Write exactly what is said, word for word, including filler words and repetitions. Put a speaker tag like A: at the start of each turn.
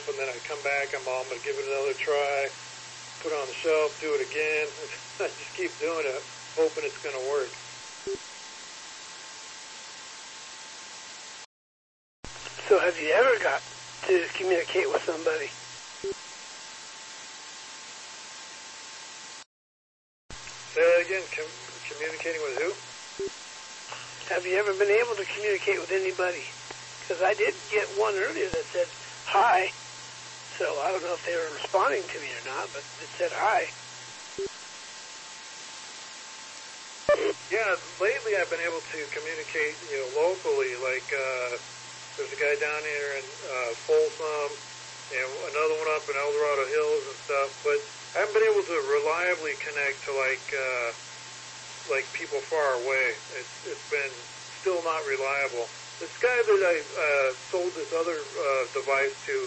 A: and then I come back, I'm, oh, I'm going to give it another try, put it on the shelf, do it again. I just keep doing it, hoping it's going to work.
B: So have you ever got to communicate with somebody?
A: Say that again, Com- communicating with who?
B: Have you ever been able to communicate with anybody? Because I did get one earlier that said hi, so I don't know if they were responding to me or not, but it said hi.
A: Yeah, lately I've been able to communicate, you know, locally. Like uh, there's a guy down here in uh, Folsom, and another one up in El Dorado Hills and stuff. But I haven't been able to reliably connect to like uh, like people far away. It's it's been still not reliable. This guy that I uh, sold this other uh, device to,